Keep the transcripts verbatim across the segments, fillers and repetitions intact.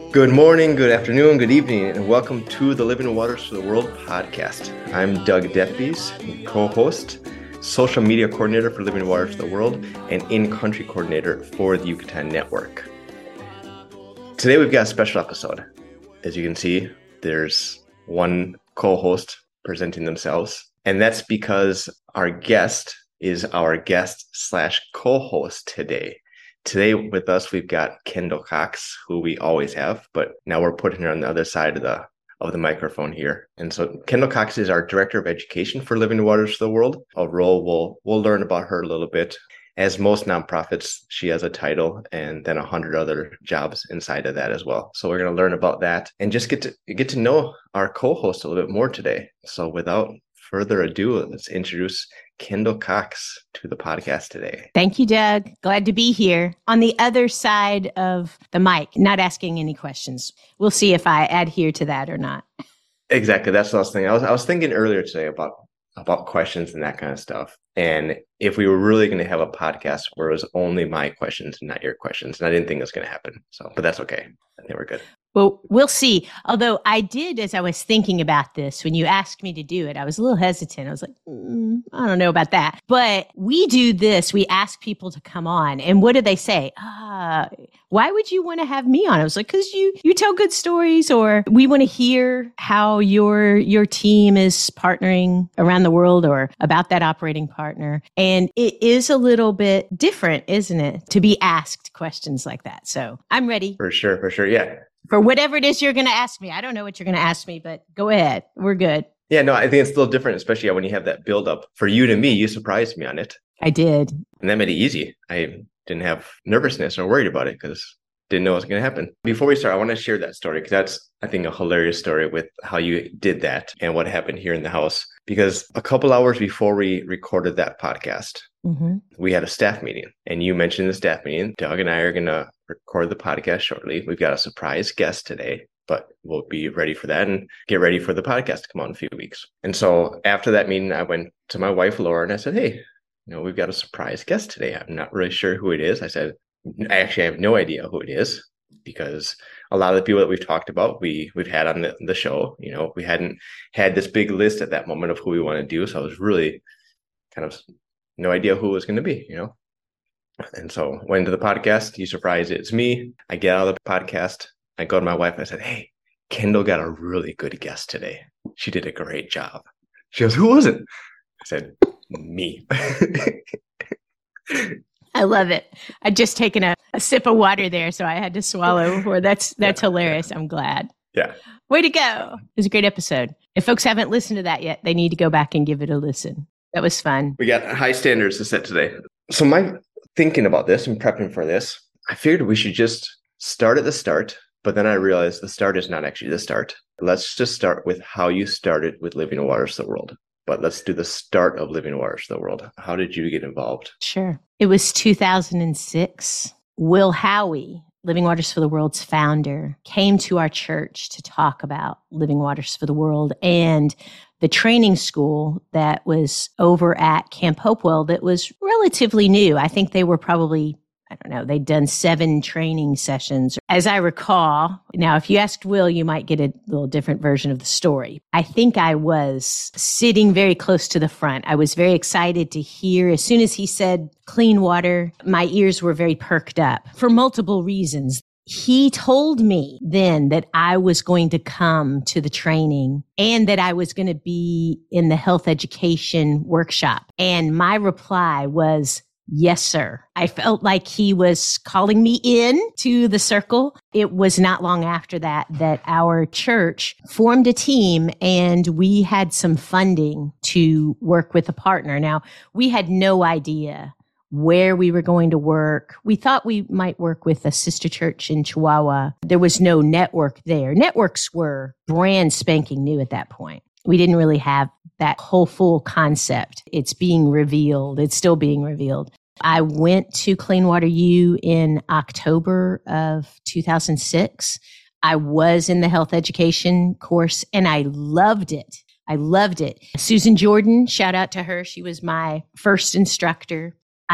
Good morning, good afternoon, good evening, and welcome to the Living Waters for the World podcast. I'm Doug Detbies, co-host, social media coordinator for Living Waters for the World, and in-country coordinator for the Yucatan Network. Today we've got a special episode. As you can see, there's one co-host presenting themselves, and that's because our guest is our guest slash co-host today. Today with us, we've got Kendall Cox, who we always have, but now we're putting her on the other side of the of the microphone here. And so Kendall Cox is our Director of Education for Living Waters for the World, a role we'll, we'll learn about her a little bit. As most nonprofits, she has a title and then a hundred other jobs inside of that as well. So we're going to learn about that and just get to get to know our co-host a little bit more today. So without further ado, let's introduce Kendall Cox to the podcast today. Thank you, Doug. Glad to be here on the other side of the mic, not asking any questions. We'll see if I adhere to that or not. Exactly. That's what I was thinking. I was, I was thinking earlier today about, about questions and that kind of stuff. And if we were really going to have a podcast where it was only my questions and not your questions, and I didn't think it was going to happen. So, but that's okay. I think we're good. Well, we'll see. Although I did, as I was thinking about this, when you asked me to do it, I was a little hesitant. I was like, mm, I don't know about that. But we do this. We ask people to come on. And what do they say? Ah, why would you want to have me on? I was like, because you, you tell good stories, or we want to hear how your, your team is partnering around the world or about that operating partner. And it is a little bit different, isn't it, to be asked questions like that. So I'm ready. For sure. For sure. Yeah. For whatever it is you're going to ask me. I don't know what you're going to ask me, but go ahead. We're good. Yeah, no, I think it's a little different, especially when you have that build up. For you to me, you surprised me on it. I did. And that made it easy. I didn't have nervousness or worried about it because didn't know what was going to happen. Before we start, I want to share that story because that's, I think, a hilarious story with how you did that and what happened here in the house. Because a couple hours before we recorded that podcast, mm-hmm. we had a staff meeting. And you mentioned the staff meeting. Doug and I are going to record the podcast shortly. We've got a surprise guest today, but we'll be ready for that and get ready for the podcast to come out in a few weeks. And so after that meeting, I went to my wife, Laura, and I said, hey, you know, we've got a surprise guest today. I'm not really sure who it is. I said, I actually have no idea who it is because a lot of the people that we've talked about, we, we've had on the, the show, you know, we hadn't had this big list at that moment of who we want to do. So I was really kind of no idea who it was going to be, you know. And so went to the podcast. You surprised it's me. I get out of the podcast. I go to my wife and I said, hey, Kendall got a really good guest today. She did a great job. She goes, who was it? I said, me. I love it. I'd just taken a, a sip of water there, so I had to swallow before. That's that's yeah. hilarious. I'm glad. Yeah. Way to go. It was a great episode. If folks haven't listened to that yet, they need to go back and give it a listen. That was fun. We got high standards to set today. So my thinking about this and prepping for this, I figured we should just start at the start, but then I realized the start is not actually the start. Let's just start with how you started with Living Waters for the World. But let's do the start of Living Waters for the World. How did you get involved? Sure. It was two thousand six. Will Howie, Living Waters for the World's founder, came to our church to talk about Living Waters for the World and the training school that was over at Camp Hopewell that was relatively new. I think they were probably, I don't know, they'd done seven training sessions. As I recall, now, if you asked Will, you might get a little different version of the story. I think I was sitting very close to the front. I was very excited to hear. As soon as he said clean water, my ears were very perked up for multiple reasons. He told me then that I was going to come to the training and that I was going to be in the health education workshop. And my reply was, yes, sir. I felt like he was calling me in to the circle. It was not long after that that our church formed a team and we had some funding to work with a partner. Now, we had no idea where we were going to work. We thought we might work with a sister church in Chihuahua. There was no network there. Networks were brand spanking new at that point. We didn't really have that whole full concept. It's being revealed. It's still being revealed. I went to Clean Water U in October of two thousand six. I was in the health education course and I loved it. I loved it. Susan Jordan, shout out to her. She was my first instructor. I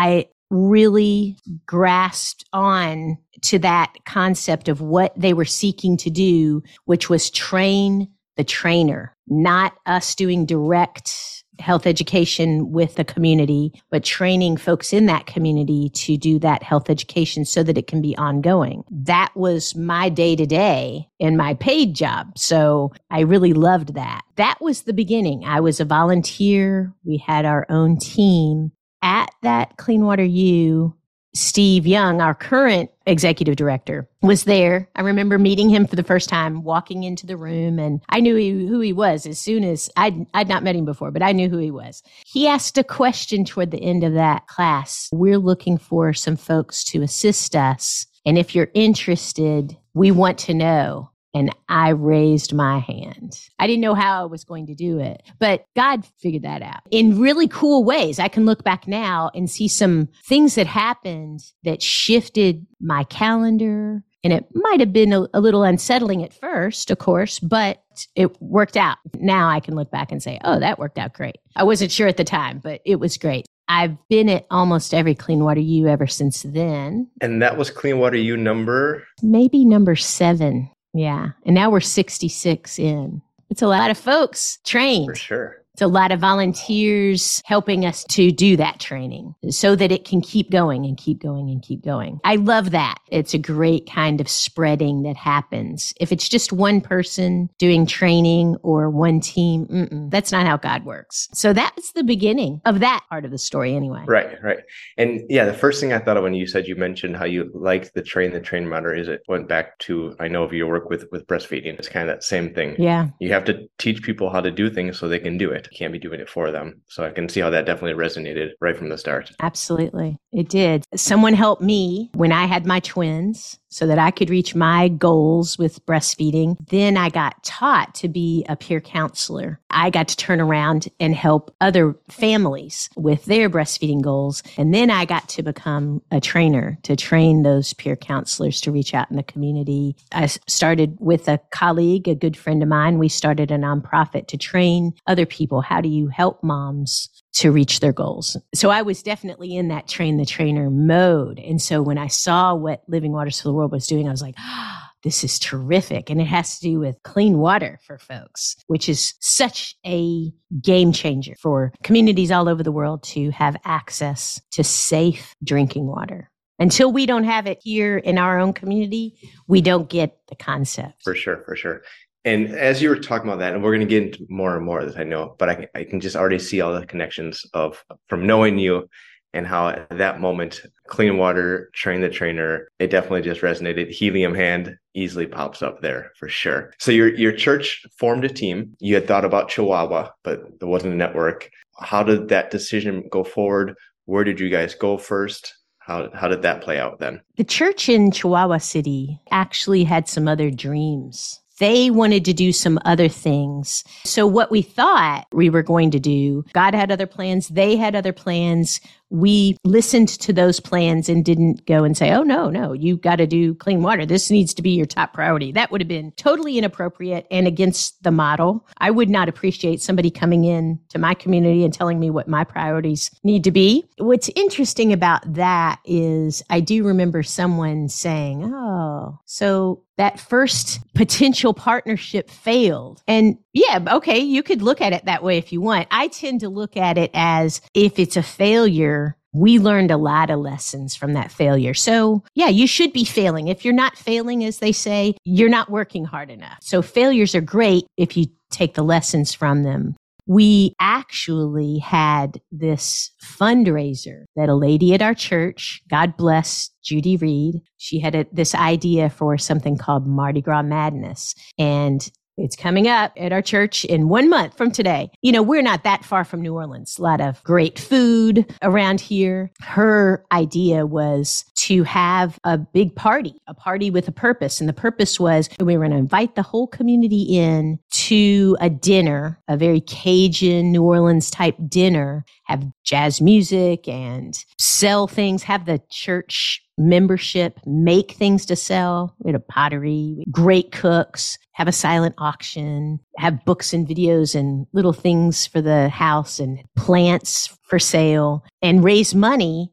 really grasped on to that concept of what they were seeking to do, which was train the trainer, not us doing direct health education with the community, but training folks in that community to do that health education so that it can be ongoing. That was my day to day in my paid job. So I really loved that. That was the beginning. I was a volunteer. We had our own team at that Clean Water U. Steve Young, our current executive director, was there. I remember meeting him for the first time, walking into the room, and I knew he, who he was as soon as I'd, I'd not met him before, but I knew who he was. He asked a question toward the end of that class. We're looking for some folks to assist us, and if you're interested, we want to know. And I raised my hand. I didn't know how I was going to do it, but God figured that out in really cool ways. I can look back now and see some things that happened that shifted my calendar. And it might have been a, a little unsettling at first, of course, but it worked out. Now I can look back and say, oh, that worked out great. I wasn't sure at the time, but it was great. I've been at almost every Clean Water U ever since then. And that was Clean Water U number? Maybe number seven. Yeah. And now we're sixty-six in. It's a lot of folks trained. For sure. It's a lot of volunteers helping us to do that training so that it can keep going and keep going and keep going. I love that. It's a great kind of spreading that happens. If it's just one person doing training or one team, mm-mm, that's not how God works. So that's the beginning of that part of the story anyway. Right, right. And yeah, the first thing I thought of when you said you mentioned how you liked the train the train model is it went back to, I know of your work with, with breastfeeding. It's kind of that same thing. Yeah. You have to teach people how to do things so they can do it. You can't be doing it for them. So I can see how that definitely resonated right from the start. Absolutely. It did. Someone helped me when I had my twins so that I could reach my goals with breastfeeding. Then I got taught to be a peer counselor. I got to turn around and help other families with their breastfeeding goals. And then I got to become a trainer to train those peer counselors to reach out in the community. I started with a colleague, a good friend of mine. We started a nonprofit to train other people. How do you help moms to reach their goals? So I was definitely in that train the trainer mode. And so when I saw what Living Waters for the World was doing, I was like, ah, oh, this is terrific. And it has to do with clean water for folks, which is such a game changer for communities all over the world to have access to safe drinking water. Until we don't have it here in our own community, we don't get the concept. For sure, for sure. And as you were talking about that, and we're going to get into more and more of this, I know, but I, I can just already see all the connections of from knowing you and how at that moment, clean water, train the trainer, it definitely just resonated. Helium hand easily pops up there for sure. So your your church formed a team. You had thought about Chihuahua, but there wasn't a network. How did that decision go forward? Where did you guys go first? How how did that play out then? The church in Chihuahua City actually had some other dreams. They wanted to do some other things. So what we thought we were going to do, God had other plans. They had other plans. We listened to those plans and didn't go and say, oh, no, no, you got to do clean water. This needs to be your top priority. That would have been totally inappropriate and against the model. I would not appreciate somebody coming in to my community and telling me what my priorities need to be. What's interesting about that is I do remember someone saying, oh, so that first potential partnership failed. And yeah, okay, you could look at it that way if you want. I tend to look at it as if it's a failure, we learned a lot of lessons from that failure. So yeah, you should be failing. If you're not failing, as they say, you're not working hard enough. So failures are great if you take the lessons from them. We actually had this fundraiser that a lady at our church, God bless Judy Reed, she had a, this idea for something called Mardi Gras Madness. And it's coming up at our church in one month from today. You know, we're not that far from New Orleans. A lot of great food around here. Her idea was to have a big party, a party with a purpose. And the purpose was we were going to invite the whole community in to a dinner, a very Cajun New Orleans type dinner, have jazz music and sell things, have the church membership, make things to sell. We had a pottery, great cooks, have a silent auction, have books and videos and little things for the house and plants for sale, and raise money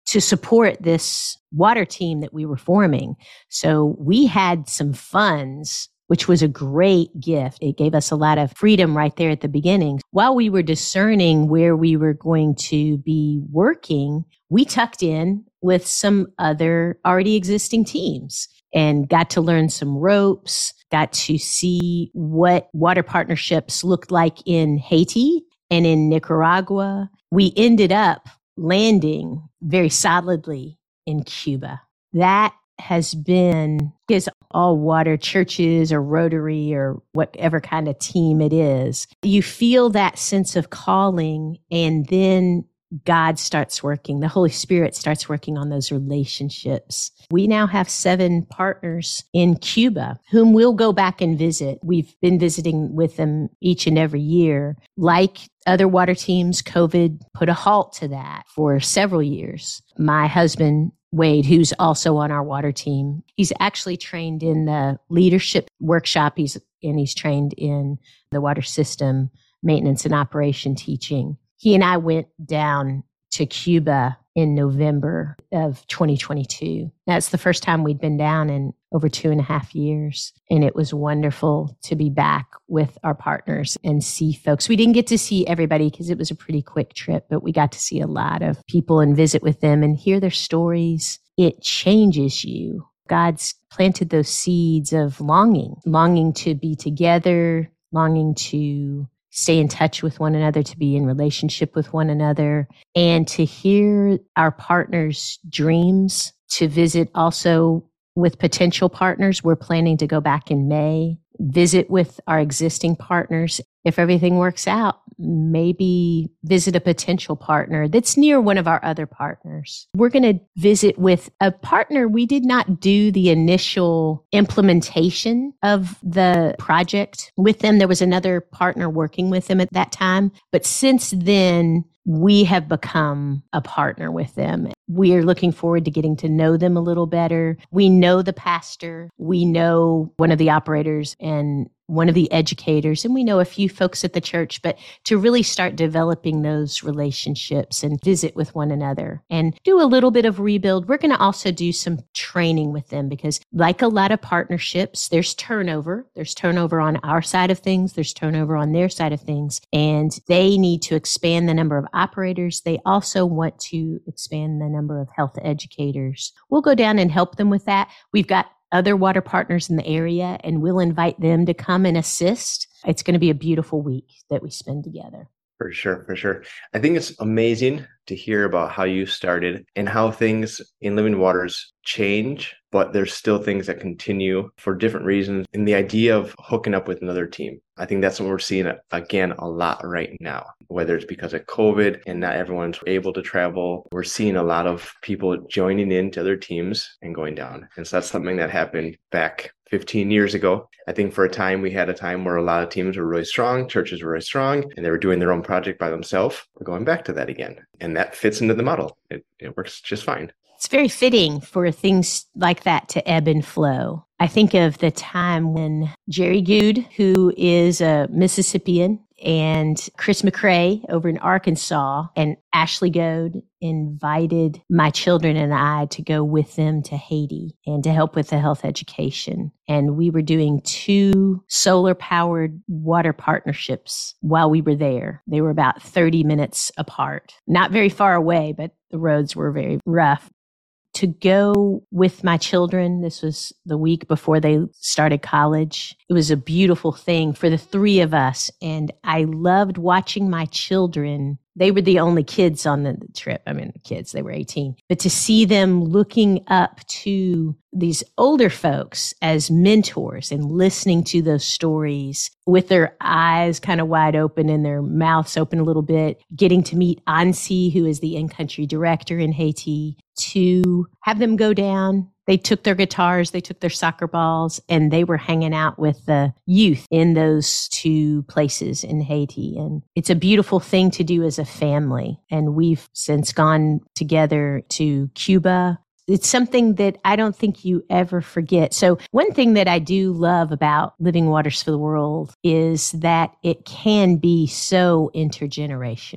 to support this water team that we were forming. So we had some funds, which was a great gift. It gave us a lot of freedom right there at the beginning. While we were discerning where we were going to be working, we tucked in with some other already existing teams and got to learn some ropes, got to see what water partnerships looked like in Haiti and in Nicaragua. We ended up landing very solidly in Cuba. That has been, because all water churches or Rotary or whatever kind of team it is, you feel that sense of calling, and then God starts working. The Holy Spirit starts working on those relationships. We now have seven partners in Cuba whom we'll go back and visit. We've been visiting with them each and every year. Like other water teams, COVID put a halt to that for several years. My husband, Wade, who's also on our water team, he's actually trained in the leadership workshop. He's and he's trained in the water system maintenance and operation teaching. He and I went down to Cuba in November of twenty twenty-two. That's the first time we'd been down in over two and a half years. And it was wonderful to be back with our partners and see folks. We didn't get to see everybody because it was a pretty quick trip, but we got to see a lot of people and visit with them and hear their stories. It changes you. God's planted those seeds of longing, longing to be together, longing to stay in touch with one another, to be in relationship with one another, and to hear our partners' dreams, to visit also with potential partners. We're planning to go back in May, visit with our existing partners. If everything works out, maybe visit a potential partner that's near one of our other partners. We're going to visit with a partner. We did not do the initial implementation of the project with them. There was another partner working with them at that time. But since then, we have become a partner with them. We are looking forward to getting to know them a little better. We know the pastor. We know one of the operators and one of the educators, and we know a few folks at the church, but to really start developing those relationships and visit with one another and do a little bit of rebuild. We're going to also do some training with them because, like a lot of partnerships, there's turnover. There's turnover on our side of things. There's turnover on their side of things. And they need to expand the number of operators. They also want to expand the number of health educators. We'll go down and help them with that. We've got other water partners in the area, and we'll invite them to come and assist. It's going to be a beautiful week that we spend together. For sure, for sure. I think it's amazing to hear about how you started and how things in Living Waters change, but there's still things that continue for different reasons. And the idea of hooking up with another team, I think that's what we're seeing, again, a lot right now, whether it's because of COVID and not everyone's able to travel. We're seeing a lot of people joining into other teams and going down. And so that's something that happened back fifteen years ago. I think for a time, we had a time where a lot of teams were really strong, churches were really strong, and they were doing their own project by themselves. We're going back to that again. And that fits into the model. It, it works just fine. It's very fitting for things like that to ebb and flow. I think of the time when Jerry Good, who is a Mississippian, and Chris McCrae over in Arkansas, and Ashley Goad invited my children and I to go with them to Haiti and to help with the health education. And we were doing two solar-powered water partnerships while we were there. They were about thirty minutes apart. Not very far away, but the roads were very rough. To go with my children, this was the week before they started college. It was a beautiful thing for the three of us. And I loved watching my children. They were the only kids on the trip. I mean, kids, they were eighteen. But to see them looking up to these older folks as mentors and listening to those stories with their eyes kind of wide open and their mouths open a little bit, getting to meet Ansi, who is the in-country director in Haiti, to have them go down. They took their guitars, they took their soccer balls, and they were hanging out with the youth in those two places in Haiti. And it's a beautiful thing to do as a family. And we've since gone together to Cuba. It's something that I don't think you ever forget. So one thing that I do love about Living Waters for the World is that it can be so intergenerational.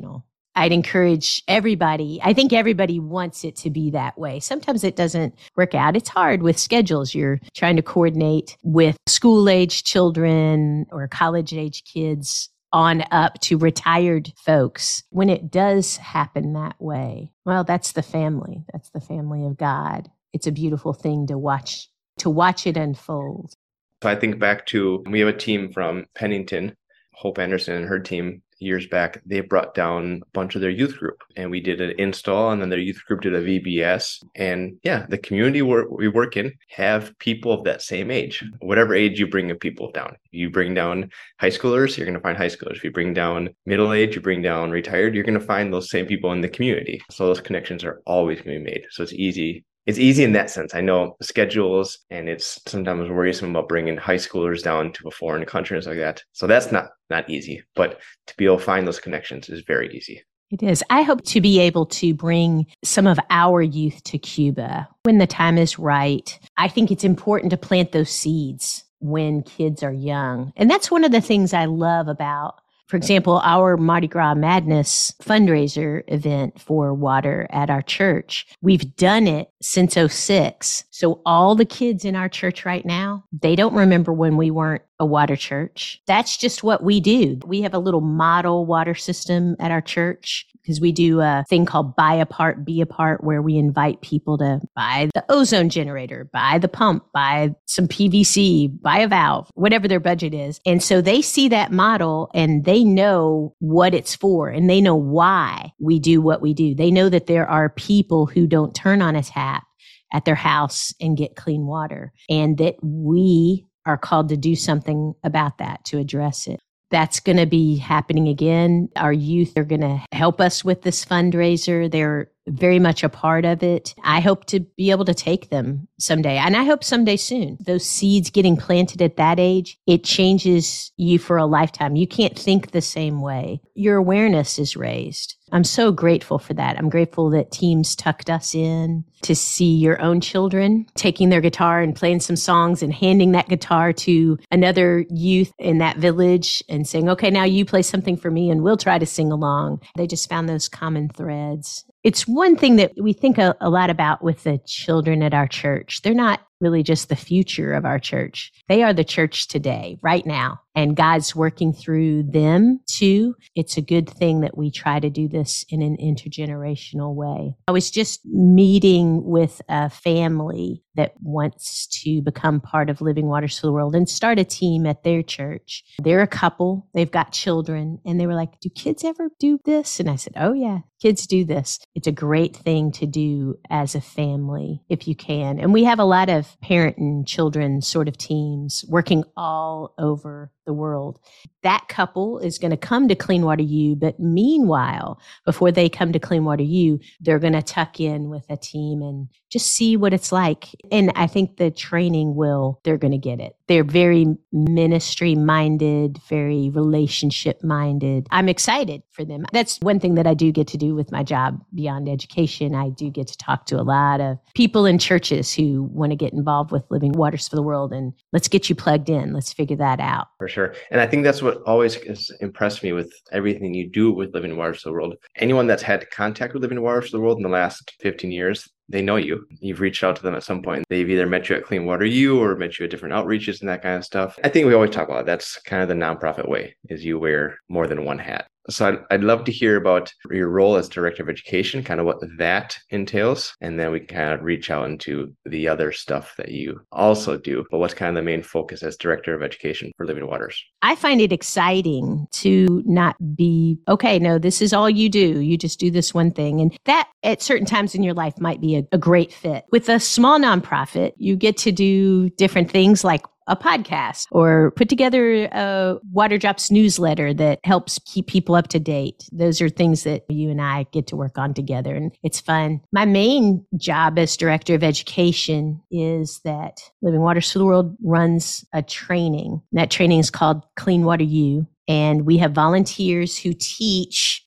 I'd encourage everybody. I think everybody wants it to be that way. Sometimes it doesn't work out. It's hard with schedules. You're trying to coordinate with school-age children or college-age kids on up to retired folks. When it does happen that way, well, that's the family. That's the family of God. It's a beautiful thing to watch, to watch it unfold. So I think back to, we have a team from Pennington, Hope Anderson and her team years back. They brought down a bunch of their youth group and we did an install, and then their youth group did a V B S. And yeah, the community where we work in have people of that same age, whatever age you bring people down. You bring down high schoolers, you're going to find high schoolers. If you bring down middle age, you bring down retired, you're going to find those same people in the community. So those connections are always going to be made. So it's easy. It's easy in that sense. I know schedules, and it's sometimes worrisome about bringing high schoolers down to a foreign country and stuff like that. So that's not, not easy, but to be able to find those connections is very easy. It is. I hope to be able to bring some of our youth to Cuba when the time is right. I think it's important to plant those seeds when kids are young. And that's one of the things I love about, for example, our Mardi Gras Madness fundraiser event for water at our church. We've done it since oh six. So all the kids in our church right now, they don't remember when we weren't a water church. That's just what we do. We have a little model water system at our church because we do a thing called Buy a Part, Be a Part, where we invite people to buy the ozone generator, buy the pump, buy some P V C, buy a valve, whatever their budget is. And so they see that model and they know what it's for and they know why we do what we do. They know that there are people who don't turn on a tap at their house and get clean water, and that we are called to do something about that, to address it. That's going to be happening again. Our youth are going to help us with this fundraiser. They're very much a part of it. I hope to be able to take them someday, and I hope someday soon. Those seeds getting planted at that age, it changes you for a lifetime. You can't think the same way. Your awareness is raised. I'm so grateful for that. I'm grateful that teams tucked us in to see your own children taking their guitar and playing some songs and handing that guitar to another youth in that village and saying, okay, now you play something for me and we'll try to sing along. They just found those common threads. It's one thing that we think a, a lot about with the children at our church. They're not really just the future of our church. They are the church today, right now. And God's working through them too. It's a good thing that we try to do this in an intergenerational way. I was just meeting with a family that wants to become part of Living Waters for the World and start a team at their church. They're a couple. They've got children. And they were like, do kids ever do this? And I said, oh yeah, kids do this. It's a great thing to do as a family if you can. And we have a lot of parent and children sort of teams working all over the world. That couple is going to come to Clean Water U, but meanwhile, before they come to Clean Water U, they're going to tuck in with a team and just see what it's like. And I think the training will, they're going to get it. They're very ministry minded, very relationship minded. I'm excited for them. That's one thing that I do get to do with my job beyond education. I do get to talk to a lot of people in churches who want to get involved with Living Waters for the World, and let's get you plugged in. Let's figure that out. For sure. And I think that's what always has impressed me with everything you do with Living Waters for the World. Anyone that's had contact with Living Waters for the World in the last fifteen years, they know you. You've reached out to them at some point. They've either met you at Clean Water U or met you at different outreaches and that kind of stuff. I think we always talk about it. That's kind of the nonprofit way, is you wear more than one hat. So I'd, I'd love to hear about your role as Director of Education, kind of what that entails. And then we can kind of reach out into the other stuff that you also do. But what's kind of the main focus as Director of Education for Living Waters? I find it exciting to not be, okay, no, this is all you do. You just do this one thing. And that at certain times in your life might be a, a great fit. With a small nonprofit, you get to do different things like a podcast or put together a Water Drops newsletter that helps keep people up to date. Those are things that you and I get to work on together, and it's fun. My main job as Director of Education is that Living Waters for the World runs a training. That training is called Clean Water U. And we have volunteers who teach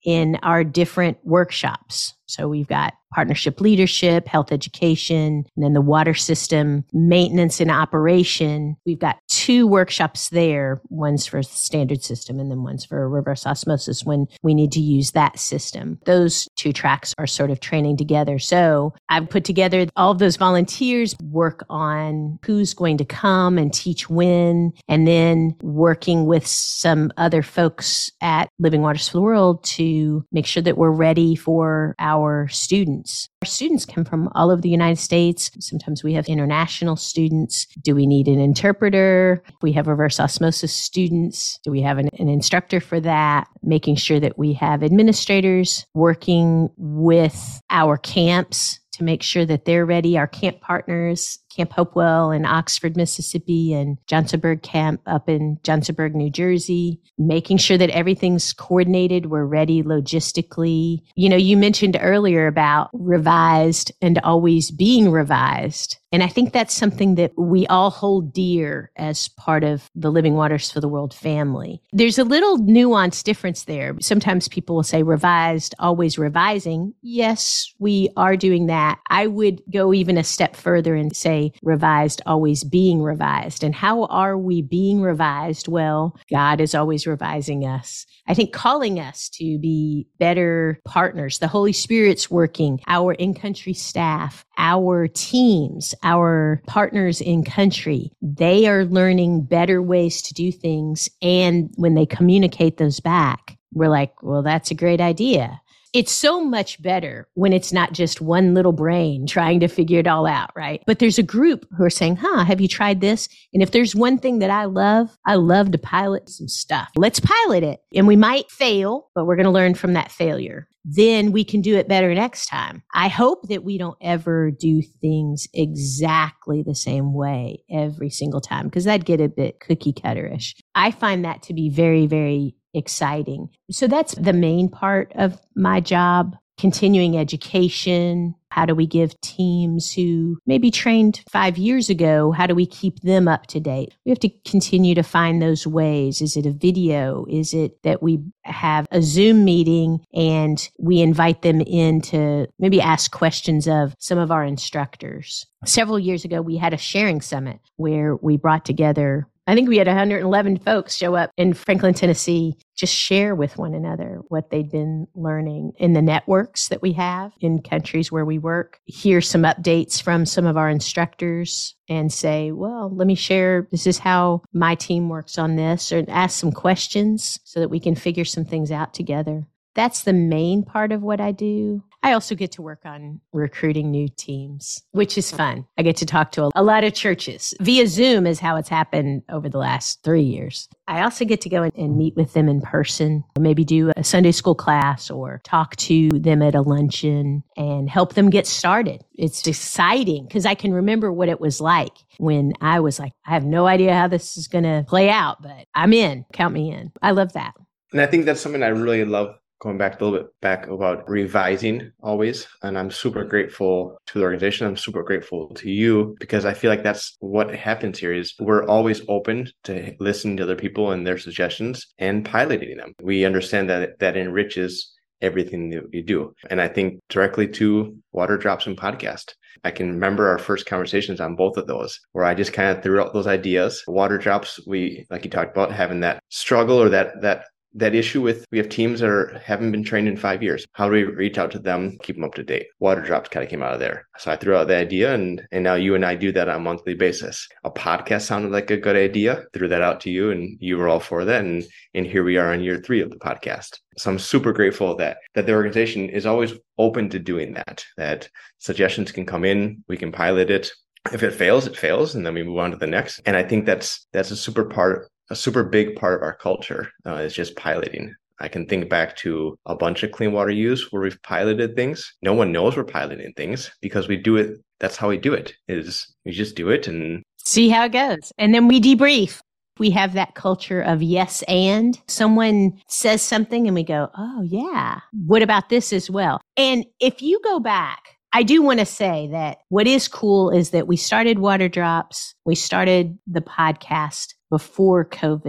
in our different workshops. So we've got partnership leadership, health education, and then the water system maintenance and operation. We've got two workshops there. One's for the standard system and then one's for reverse osmosis when we need to use that system. Those two tracks are sort of training together. So I've put together all of those volunteers work on who's going to come and teach when, and then working with some other folks at Living Waters for the World to make sure that we're ready for our students. Our students come from all over the United States. Sometimes we have international students. Do we need an interpreter? We have reverse osmosis students. Do we have an, an instructor for that? Making sure that we have administrators working with our camps to make sure that they're ready. Our camp partners, Camp Hopewell in Oxford, Mississippi, and Johnsonburg Camp up in Johnsonburg, New Jersey, making sure that everything's coordinated. We're ready logistically. You know, you mentioned earlier about revised and always being revised. And I think that's something that we all hold dear as part of the Living Waters for the World family. There's a little nuance difference there. Sometimes people will say revised, always revising. Yes, we are doing that. I would go even a step further and say revised, always being revised. And how are we being revised? Well, God is always revising us. I think calling us to be better partners. The Holy Spirit's working, our in-country staff, our teams, our partners in country, they are learning better ways to do things. And when they communicate those back, we're like, well, that's a great idea. It's so much better when it's not just one little brain trying to figure it all out, right? But there's a group who are saying, huh, have you tried this? And if there's one thing that I love, I love to pilot some stuff. Let's pilot it. And we might fail, but we're going to learn from that failure. Then we can do it better next time. I hope that we don't ever do things exactly the same way every single time, because that'd get a bit cookie cutterish. I find that to be very, very exciting. So that's the main part of my job. Continuing education. How do we give teams who maybe trained five years ago, how do we keep them up to date? We have to continue to find those ways. Is it a video? Is it that we have a Zoom meeting and we invite them in to maybe ask questions of some of our instructors? Several years ago, we had a sharing summit where we brought together, I think we had one hundred eleven folks show up in Franklin, Tennessee, just share with one another what they'd been learning in the networks that we have in countries where we work, hear some updates from some of our instructors and say, well, let me share, this is how my team works on this, or ask some questions so that we can figure some things out together. That's the main part of what I do. I also get to work on recruiting new teams, which is fun. I get to talk to a, a lot of churches. Via Zoom is how it's happened over the last three years. I also get to go and, and meet with them in person, maybe do a Sunday school class or talk to them at a luncheon and help them get started. It's exciting because I can remember what it was like when I was like, I have no idea how this is going to play out, but I'm in. Count me in. I love that. And I think that's something I really love. Going back a little bit back about revising always. And I'm super grateful to the organization. I'm super grateful to you because I feel like that's what happens here is we're always open to listening to other people and their suggestions and piloting them. We understand that that enriches everything that we do. And I think directly to Water Drops and Podcast. I can remember our first conversations on both of those where I just kind of threw out those ideas. Water Drops, we, like you talked about, having that struggle or that that That issue with, we have teams that are, haven't been trained in five years. How do we reach out to them, keep them up to date? Water Drops kind of came out of there. So I threw out the idea and, and now you and I do that on a monthly basis. A podcast sounded like a good idea. Threw that out to you and you were all for that. And, and here we are on year three of the podcast. So I'm super grateful that, that the organization is always open to doing that, that suggestions can come in, we can pilot it. If it fails, it fails, and then we move on to the next. And I think that's, that's a super part A super big part of our culture uh, is just piloting. I can think back to a bunch of clean water use where we've piloted things. No one knows we're piloting things because we do it. That's how we do it. Is we just do it and see how it goes. And then we debrief. We have that culture of yes and. Someone says something and we go, oh yeah, what about this as well? And if you go back, I do want to say that what is cool is that we started Water Drops. We started the podcast before COVID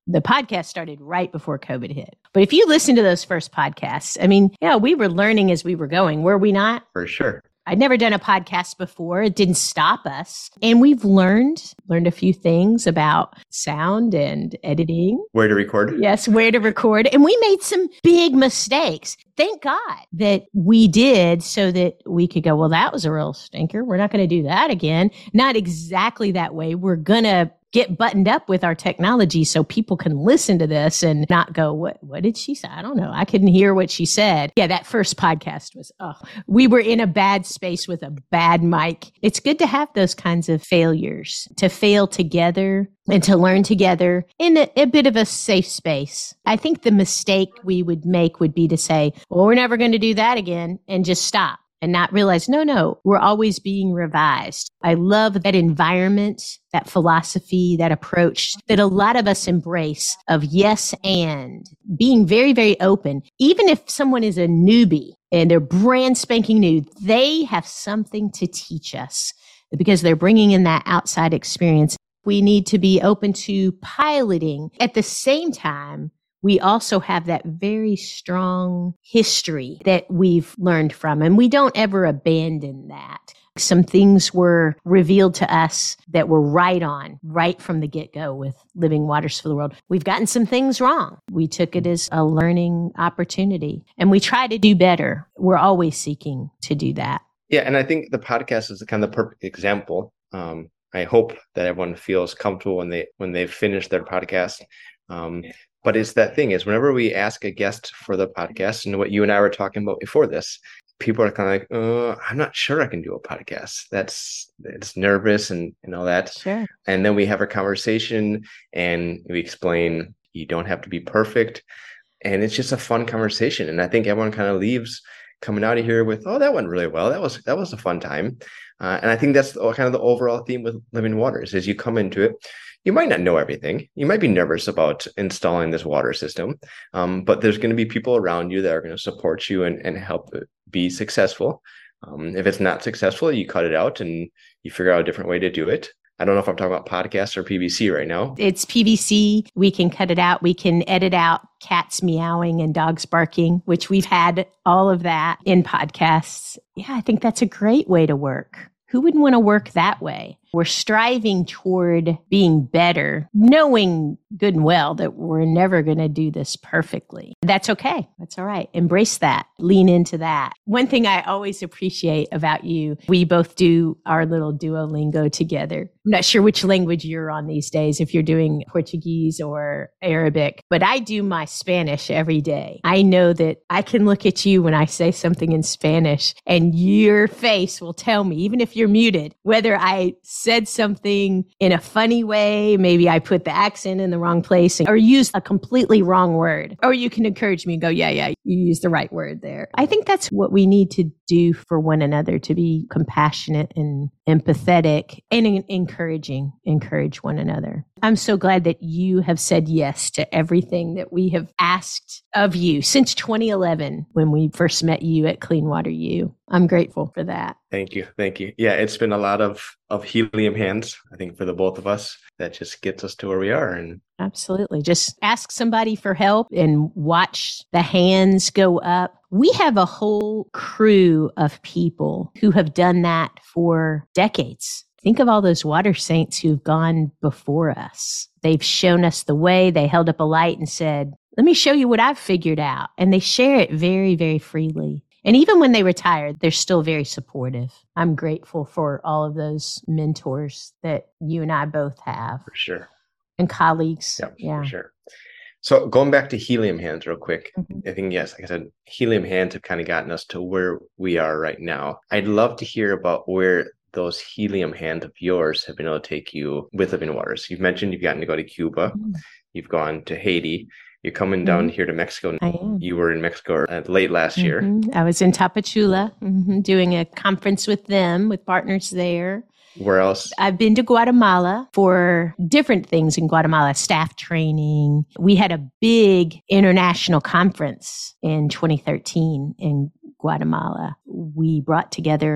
The podcast started right before COVID hit. But if you listen to those first podcasts, I mean, yeah, we were learning as we were going, were we not? For sure. I'd never done a podcast before. It didn't stop us. And we've learned, learned a few things about sound and editing. Where to record. Yes, where to record. And we made some big mistakes. Thank God that we did so that we could go, well, that was a real stinker. We're not going to do that again. Not exactly that way. We're going to get buttoned up with our technology so people can listen to this and not go, what, what did she say? I don't know. I couldn't hear what she said. Yeah, that first podcast was, oh, we were in a bad space with a bad mic. It's good to have those kinds of failures, to fail together and to learn together in a, a bit of a safe space. I think the mistake we would make would be to say, well, we're never going to do that again and just stop. And not realize, no, no, we're always being revised. I love that environment, that philosophy, that approach that a lot of us embrace of yes and being very, very open. Even if someone is a newbie and they're brand spanking new, they have something to teach us because they're bringing in that outside experience. We need to be open to piloting. At the same time, we also have that very strong history that we've learned from, and we don't ever abandon that. Some things were revealed to us that were right on, right from the get-go with Living Waters for the World. We've gotten some things wrong. We took it as a learning opportunity, and we try to do better. We're always seeking to do that. Yeah, and I think the podcast is the kind of perfect example. Um, I hope that everyone feels comfortable when they when they've finished their podcast. Um, But it's that thing is whenever we ask a guest for the podcast, and what you and I were talking about before this, people are kind of like, uh, I'm not sure I can do a podcast. That's it's nervous and, and all that. Sure. And then we have a conversation and we explain you don't have to be perfect. And it's just a fun conversation. And I think everyone kind of leaves coming out of here with, oh, that went really well. That was that was a fun time. Uh, and I think that's kind of the overall theme with Living Waters is you come into it. You might not know everything. You might be nervous about installing this water system, um, but there's going to be people around you that are going to support you and, and help it be successful. Um, if it's not successful, you cut it out and you figure out a different way to do it. I don't know if I'm talking about podcasts or P V C right now. It's P V C. We can cut it out. We can edit out cats meowing and dogs barking, which we've had all of that in podcasts. Yeah, I think that's a great way to work. Who wouldn't want to work that way? We're striving toward being better, knowing good and well that we're never going to do this perfectly. That's okay. That's all right. Embrace that. Lean into that. One thing I always appreciate about you, we both do our little Duolingo together. I'm not sure which language you're on these days, if you're doing Portuguese or Arabic, but I do my Spanish every day. I know that I can look at you when I say something in Spanish and your face will tell me, even if you're muted, whether I said something in a funny way, maybe I put the accent in the wrong place or used a completely wrong word. Or you can encourage me and go, yeah, yeah, you used the right word there. I think that's what we need to do for one another, to be compassionate and empathetic and encouraging, encourage one another. I'm so glad that you have said yes to everything that we have asked of you since twenty eleven when we first met you at Clean Water U. I'm grateful for that. Thank you. Thank you. Yeah, it's been a lot of, of helium hands, I think, for the both of us. That just gets us to where we are. And absolutely. Just ask somebody for help and watch the hands go up. We have a whole crew of people who have done that for decades. Think of all those water saints who've gone before us. They've shown us the way. They held up a light and said, let me show you what I've figured out. And they share it very, very freely. And even when they retire, they're still very supportive. I'm grateful for all of those mentors that you and I both have. For sure. And colleagues. Yep, yeah, for sure. So going back to helium hands real quick, mm-hmm. I think, yes, like I said, helium hands have kind of gotten us to where we are right now. I'd love to hear about where those helium hands of yours have been able to take you with Living Waters. You've mentioned you've gotten to go to Cuba. Mm-hmm. You've gone to Haiti. You're coming down mm-hmm. here to Mexico. I am. You were in Mexico uh, late last mm-hmm. year. I was in Tapachula mm-hmm, doing a conference with them, with partners there. Where else? I've been to Guatemala for different things in Guatemala, staff training. We had a big international conference in twenty thirteen in Guatemala. We brought together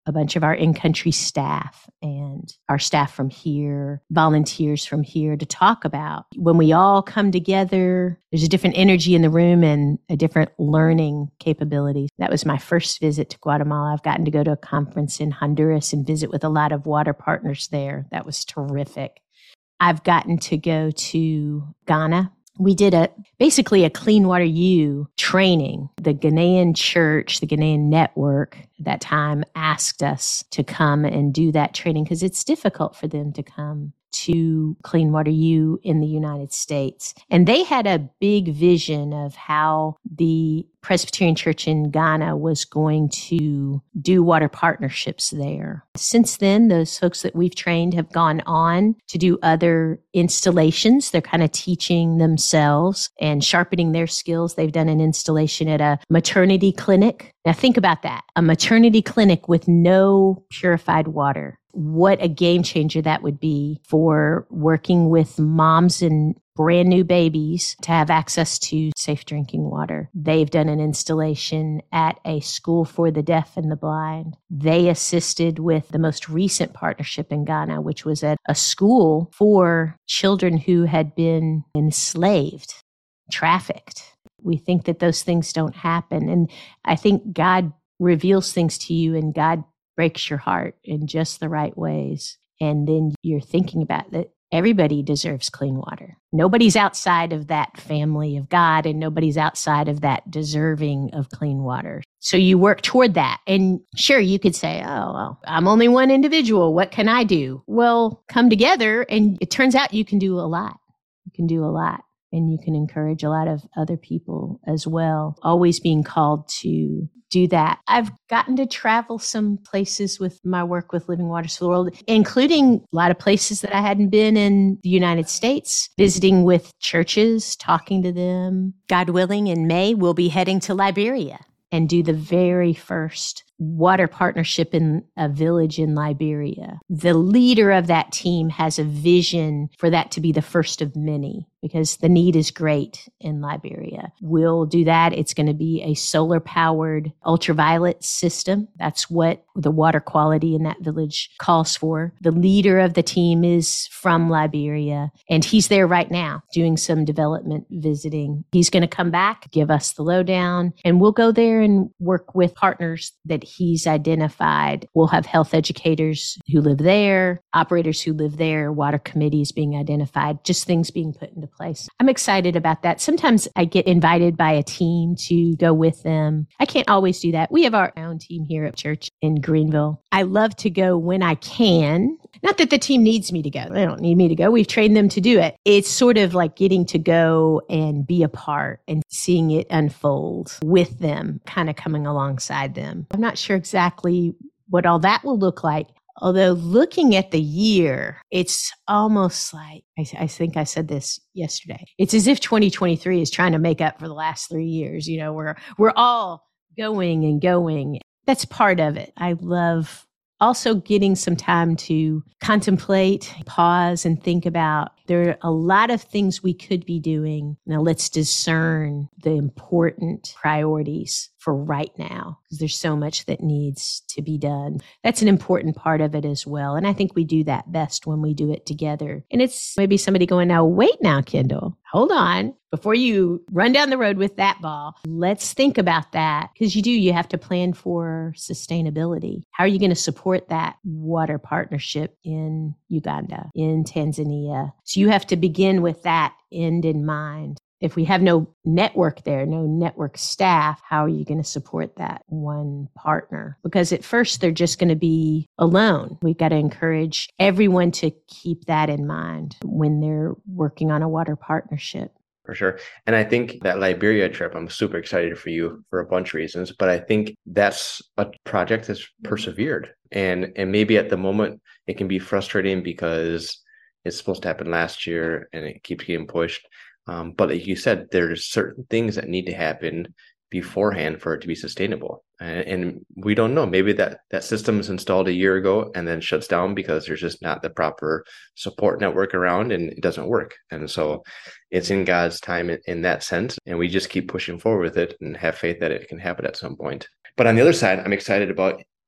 a bunch of our in-country staff and our staff from here, volunteers from here, to talk about when we all come together, there's a different energy in the room and a different learning capability. That was my first visit to Guatemala. I've gotten to go to a conference in Honduras and visit with a lot of water partners there. That was terrific. I've gotten to go to Ghana. We did a basically a Clean Water U training. The Ghanaian church, the Ghanaian network at that time asked us to come and do that training because it's difficult for them to come to Clean Water U in the United States. And they had a big vision of how the Presbyterian Church in Ghana was going to do water partnerships there. Since then, those folks that we've trained have gone on to do other installations. They're kind of teaching themselves and sharpening their skills. They've done an installation at a maternity clinic. Now think about that, a maternity clinic with no purified water. What a game changer that would be for working with moms and brand new babies to have access to safe drinking water. They've done an installation at a school for the deaf and the blind. They assisted with the most recent partnership in Ghana, which was at a school for children who had been enslaved, trafficked. We think that those things don't happen. And I think God reveals things to you and God breaks your heart in just the right ways. And then you're thinking about that. Everybody deserves clean water. Nobody's outside of that family of God, and nobody's outside of that deserving of clean water. So you work toward that. And sure, you could say, oh, well, I'm only one individual. What can I do? Well, come together, and it turns out you can do a lot. You can do a lot. And you can encourage a lot of other people as well, always being called to do that. I've gotten to travel some places with my work with Living Waters for the World, including a lot of places that I hadn't been in the United States, visiting with churches, talking to them. God willing, in May, we'll be heading to Liberia and do the very first water partnership in a village in Liberia. The leader of that team has a vision for that to be the first of many because the need is great in Liberia. We'll do that. It's going to be a solar powered ultraviolet system. That's what the water quality in that village calls for. The leader of the team is from Liberia, and he's there right now doing some development visiting. He's going to come back, give us the lowdown, and we'll go there and work with partners that he's identified. We'll have health educators who live there, operators who live there, water committees being identified, just things being put into place. I'm excited about that. Sometimes I get invited by a team to go with them. I can't always do that. We have our own team here at church in Greenville. I love to go when I can. Not that the team needs me to go. They don't need me to go. We've trained them to do it. It's sort of like getting to go and be a part and seeing it unfold with them, kind of coming alongside them. I'm not sure exactly what all that will look like. Although looking at the year, it's almost like, I, I think I said this yesterday, it's as if twenty twenty-three is trying to make up for the last three years. You know, we're, we're all going and going. That's part of it. I love also getting some time to contemplate, pause, and think about there are a lot of things we could be doing. Now let's discern the important priorities for right now, because there's so much that needs to be done. That's an important part of it as well. And I think we do that best when we do it together. And it's maybe somebody going, now, wait now, Kendall, hold on. Before you run down the road with that ball, let's think about that. Because you do, you have to plan for sustainability. How are you going to support that water partnership in Uganda, in Tanzania? So you have to begin with that end in mind. If we have no network there, no network staff, how are you going to support that one partner? Because at first they're just going to be alone. We've got to encourage everyone to keep that in mind when they're working on a water partnership. For sure. And I think that Liberia trip, I'm super excited for you for a bunch of reasons, but I think that's a project that's persevered. And, and maybe at the moment it can be frustrating because it's supposed to happen last year and it keeps getting pushed. Um, but like you said, there's certain things that need to happen beforehand for it to be sustainable. And, and we don't know. Maybe that, that system is installed a year ago and then shuts down because there's just not the proper support network around and it doesn't work. And so it's in God's time in, in that sense. And we just keep pushing forward with it and have faith that it can happen at some point. But on the other side, I'm excited about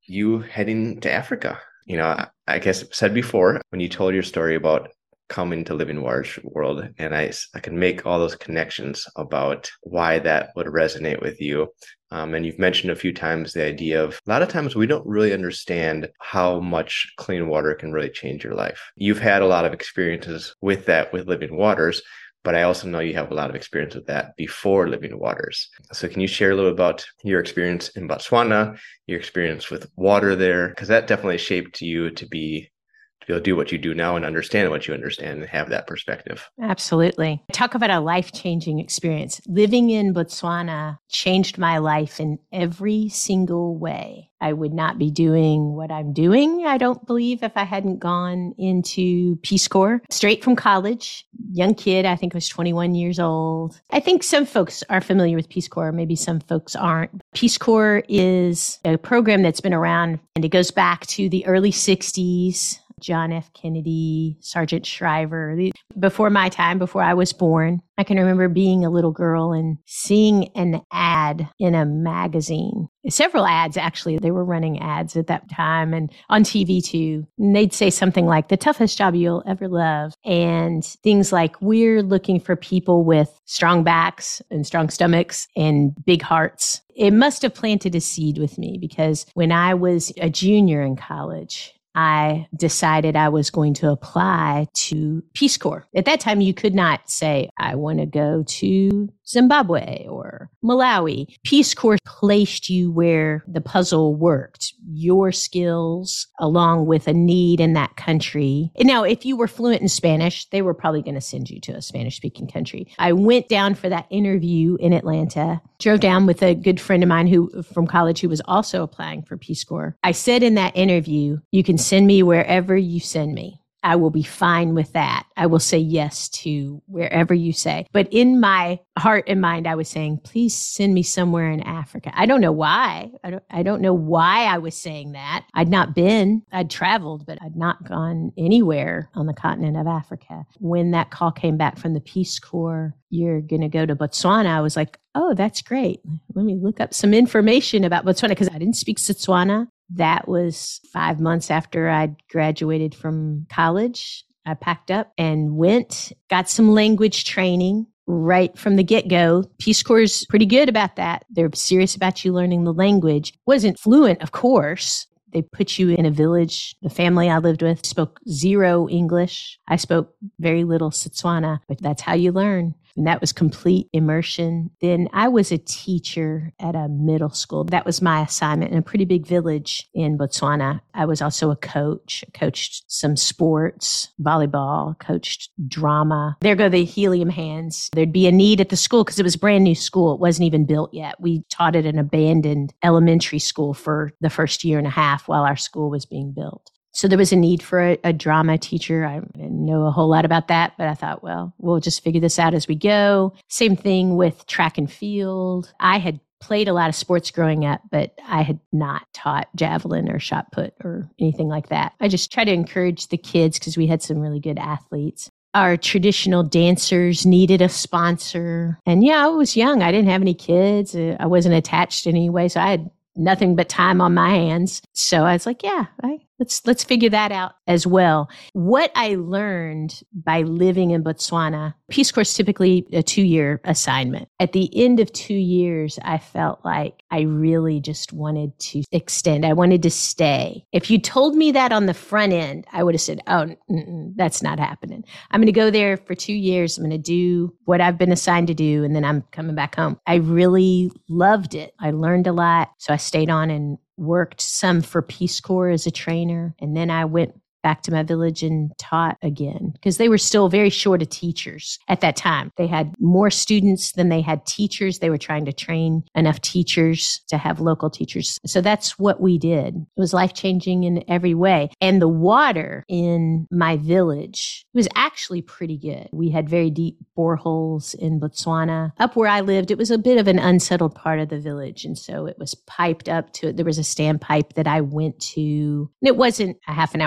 you heading to Africa. You know, I, I guess I said before when you told your story about coming to Living Waters World, and I, I can make all those connections about why that would resonate with you. Um, and you've mentioned a few times the idea of a lot of times we don't really understand how much clean water can really change your life. You've had a lot of experiences with that with Living Waters, but I also know you have a lot of experience with that before Living Waters. So can you share a little about your experience in Botswana, your experience with water there? Because that definitely shaped you to be to be able to do what you do now and understand what you understand and have that perspective. Absolutely. Talk about a life-changing experience. Living in Botswana changed my life in every single way. I would not be doing what I'm doing, I don't believe, if I hadn't gone into Peace Corps straight from college. Young kid, I think I was twenty-one years old. I think some folks are familiar with Peace Corps, maybe some folks aren't. Peace Corps is a program that's been around, and it goes back to the early sixties. John F. Kennedy, Sergeant Shriver, before my time, before I was born. I can remember being a little girl and seeing an ad in a magazine. Several ads, actually. They were running ads at that time and on T V too. And they'd say something like, the toughest job you'll ever love. And things like, we're looking for people with strong backs and strong stomachs and big hearts. It must have planted a seed with me because when I was a junior in college, I decided I was going to apply to Peace Corps. At that time, you could not say, I want to go to Zimbabwe or Malawi. Peace Corps placed you where the puzzle worked. Your skills, along with a need in that country. Now, if you were fluent in Spanish, they were probably going to send you to a Spanish-speaking country. I went down for that interview in Atlanta, drove down with a good friend of mine who from college who was also applying for Peace Corps. I said in that interview, you can send me wherever you send me. I will be fine with that. I will say yes to wherever you say. But in my heart and mind, I was saying, please send me somewhere in Africa. I don't know why. I don't, I don't know why I was saying that. I'd not been, I'd traveled, but I'd not gone anywhere on the continent of Africa. When that call came back from the Peace Corps, you're going to go to Botswana, I was like, oh, that's great. Let me look up some information about Botswana because I didn't speak Setswana. That was five months after I'd graduated from college. I packed up and went, got some language training right from the get-go. Peace Corps is pretty good about that. They're serious about you learning the language. Wasn't fluent, of course. They put you in a village. The family I lived with spoke zero English. I spoke very little Setswana, but that's how you learn. And that was complete immersion. Then I was a teacher at a middle school. That was my assignment in a pretty big village in Botswana. I was also a coach, coached some sports, volleyball, coached drama. There go the helium hands. There'd be a need at the school because it was a brand new school. It wasn't even built yet. We taught at an abandoned elementary school for the first year and a half while our school was being built. So there was a need for a, a drama teacher. I didn't know a whole lot about that, but I thought, well, we'll just figure this out as we go. Same thing with track and field. I had played a lot of sports growing up, but I had not taught javelin or shot put or anything like that. I just tried to encourage the kids because we had some really good athletes. Our traditional dancers needed a sponsor. And yeah, I was young. I didn't have any kids. I wasn't attached in any way. So I had nothing but time on my hands. So I was like, yeah, I, let's let's figure that out as well. What I learned by living in Botswana, Peace Corps is typically a two-year assignment. At the end of two years, I felt like I really just wanted to extend. I wanted to stay. If you told me that on the front end, I would have said, oh, that's not happening. I'm going to go there for two years. I'm going to do what I've been assigned to do, and then I'm coming back home. I really loved it. I learned a lot. So I stayed on and worked some for Peace Corps as a trainer. And then I went back to my village and taught again because they were still very short of teachers at that time. They had more students than they had teachers. They were trying to train enough teachers to have local teachers. So that's what we did. It was life-changing in every way. And the water in my village was actually pretty good. We had very deep boreholes in Botswana. Up where I lived, it was a bit of an unsettled part of the village. And so it was piped up to it. There was a standpipe that I went to. And it wasn't a half an hour walk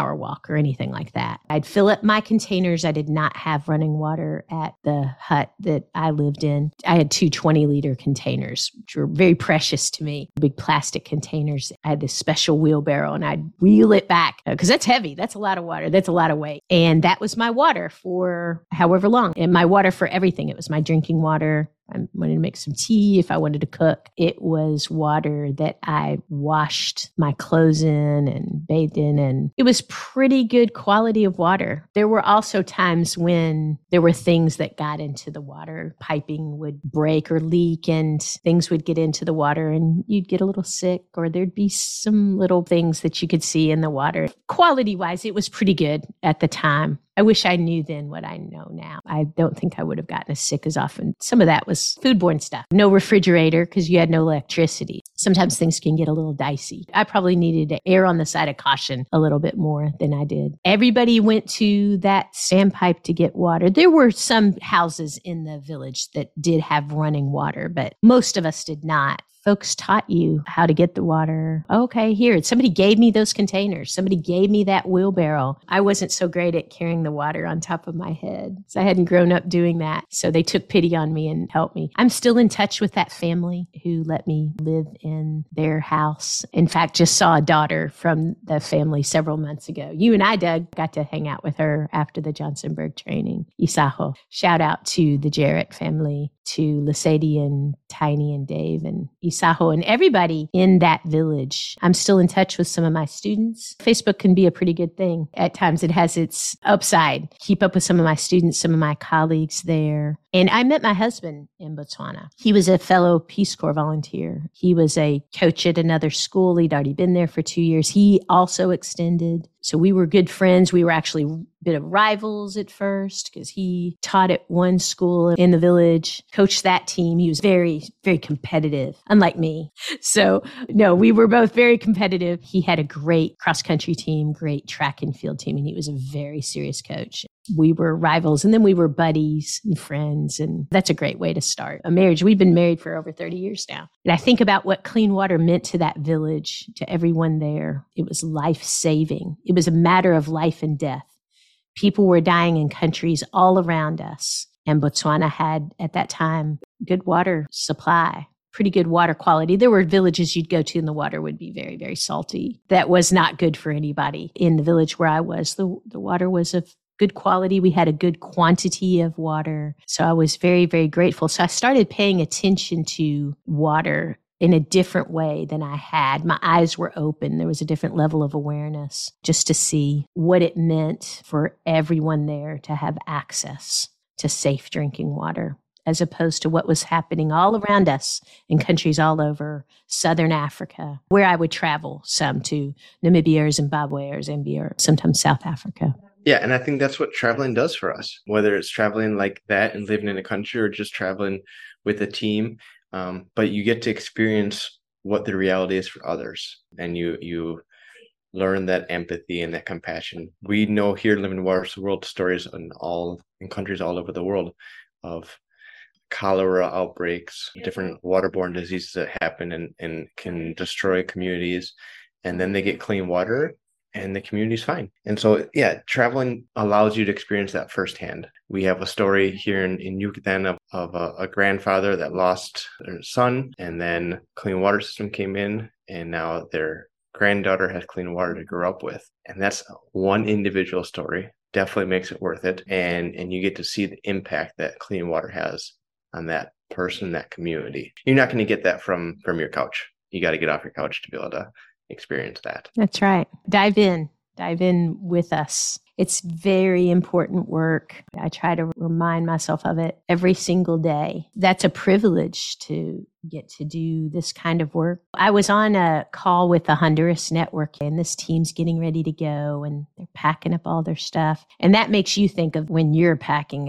or anything like that. I'd fill up my containers. I did not have running water at the hut that I lived in. I had two twenty liter containers, which were very precious to me, big plastic containers. I had this special wheelbarrow and I'd wheel it back because that's heavy. That's a lot of water. That's a lot of weight. And that was my water for however long. And my water for everything. It was my drinking water. I wanted to make some tea. If I wanted to cook, it was water that I washed my clothes in and bathed in. And it was pretty good quality of water. There were also times when there were things that got into the water. Piping would break or leak and things would get into the water and you'd get a little sick, or there'd be some little things that you could see in the water. Quality wise, it was pretty good at the time. I wish I knew then what I know now. I don't think I would have gotten as sick as often. Some of that was foodborne stuff. No refrigerator because you had no electricity. Sometimes things can get a little dicey. I probably needed to err on the side of caution a little bit more than I did. Everybody went to that sandpipe to get water. There were some houses in the village that did have running water, but most of us did not. Folks taught you how to get the water. Okay, here, somebody gave me those containers. Somebody gave me that wheelbarrow. I wasn't so great at carrying the water on top of my head, so I hadn't grown up doing that. So they took pity on me and helped me. I'm still in touch with that family who let me live in their house. In fact, just saw a daughter from the family several months ago. You and I, Doug, got to hang out with her after the Johnsonburg training. Isaho. Shout out to the Jarrett family, to Lesady and Tiny and Dave and Isaho and everybody in that village. I'm still in touch with some of my students. Facebook can be a pretty good thing. At times it has its upside. Keep up with some of my students, some of my colleagues there. And I met my husband in Botswana. He was a fellow Peace Corps volunteer. He was a coach at another school. He'd already been there for two years. He also extended. So we were good friends. We were actually a bit of rivals at first because he taught at one school in the village, coached that team. He was very, very competitive, unlike me. So no, we were both very competitive. He had a great cross-country team, great track and field team, and he was a very serious coach. We were rivals, and then we were buddies and friends, and that's a great way to start a marriage. We've been married for over thirty years now. And I think about what clean water meant to that village, to everyone there. It was life-saving. It was a matter of life and death. People were dying in countries all around us, and Botswana had, at that time, good water supply. Pretty good water quality. There were villages you'd go to and the water would be very, very salty. That was not good for anybody. In the village where I was, the, the water was of good quality. We had a good quantity of water. So I was very, very grateful. So I started paying attention to water in a different way than I had. My eyes were open. There was a different level of awareness just to see what it meant for everyone there to have access to safe drinking water, as opposed to what was happening all around us in countries all over Southern Africa, where I would travel some to Namibia or Zimbabwe or Zambia or sometimes South Africa. Yeah, and I think that's what traveling does for us, whether it's traveling like that and living in a country or just traveling with a team. Um, but you get to experience what the reality is for others, and you you learn that empathy and that compassion. We know here, Living Waters of the World, stories in all in countries all over the world of cholera outbreaks, different waterborne diseases that happen and, and can destroy communities, and then they get clean water and the community's fine. And so, yeah, traveling allows you to experience that firsthand. We have a story here in, in Yucatan of, of a, a grandfather that lost their son, and then clean water system came in, and now their granddaughter has clean water to grow up with. And that's one individual story. Definitely makes it worth it. And, and you get to see the impact that clean water has on that person, that community. You're not going to get that from, from your couch. You got to get off your couch to be able to experience that. That's right. Dive in. Dive in with us. It's very important work. I try to remind myself of it every single day. That's a privilege to get to do this kind of work. I was on a call with the Honduras Network, and this team's getting ready to go, and they're packing up all their stuff. And that makes you think of when you're packing up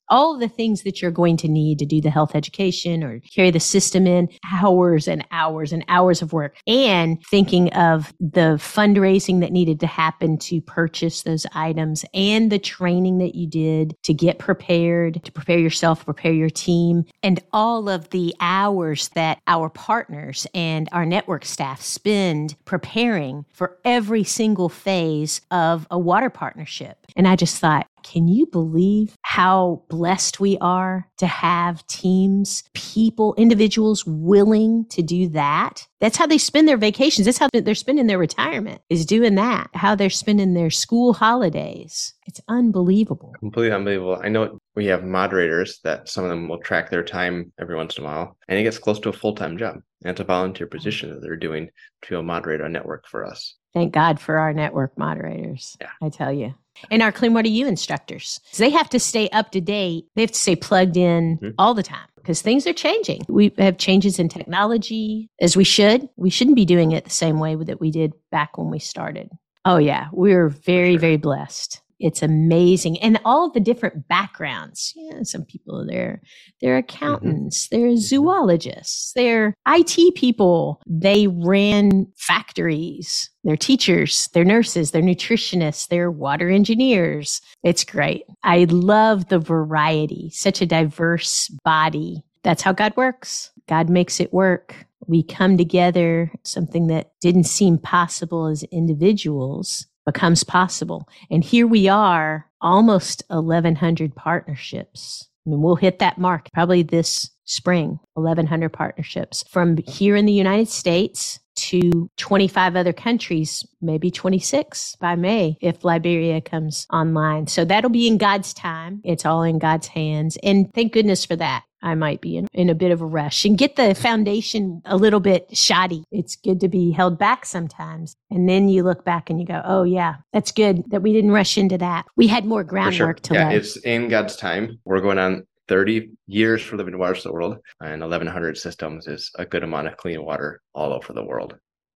all of the things that you're going to need to do the health education or carry the system in, hours and hours and hours of work, and thinking of the fundraising that needed to happen to purchase those items and the training that you did to get prepared, to prepare yourself, prepare your team, and all of the hours that our partners and our network staff spend preparing for every single phase of a water partnership. And I just thought, can you believe how blessed we are to have teams, people, individuals willing to do that? That's how they spend their vacations. That's how they're spending their retirement, is doing that, how they're spending their school holidays. It's unbelievable. Completely unbelievable. I know we have moderators that some of them will track their time every once in a while, and it gets close to a full-time job. And it's a volunteer position that they're doing to moderate our network for us. Thank God for our network moderators. Yeah. I tell you. And our Clean Water U instructors. They have to stay up to date. They have to stay plugged in mm-hmm. all the time because things are changing. We have changes in technology, as we should. We shouldn't be doing it the same way that we did back when we started. Oh, yeah. We're very, sure. very blessed. It's amazing. And all the different backgrounds. Yeah, some people, they're, they're accountants, mm-hmm. they're zoologists, they're I T people. They ran factories. They're teachers, they're nurses, they're nutritionists, they're water engineers. It's great. I love the variety, such a diverse body. That's how God works. God makes it work. We come together, something that didn't seem possible as individuals becomes possible. And here we are, almost eleven hundred partnerships. I mean, we'll hit that mark probably this spring, eleven hundred partnerships from here in the United States to twenty-five other countries, maybe twenty-six by May if Liberia comes online. So that'll be in God's time. It's all in God's hands. And thank goodness for that. I might be in, in a bit of a rush and get the foundation a little bit shoddy. It's good to be held back sometimes. And then you look back and you go, oh, yeah, that's good that we didn't rush into that. We had more groundwork sure. to yeah, lay. It's in God's time. We're going on thirty years for living water for the world, and eleven hundred systems is a good amount of clean water all over the world.